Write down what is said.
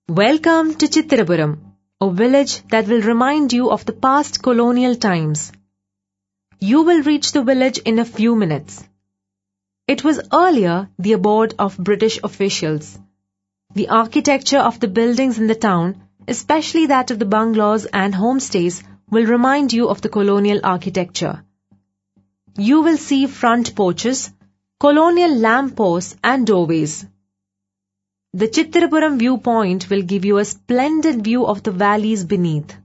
Welcome to Chittirapuram, a village that will remind you of the past colonial times. You will reach the village in a few minutes. It was earlier the abode of British officials. The architecture of the buildings in the town, especially that of the bungalows and homestays, will remind you of the colonial architecture. You will see front porches, colonial lamp posts and doorways. The Chittirapuram viewpoint will give you a splendid view of the valleys beneath.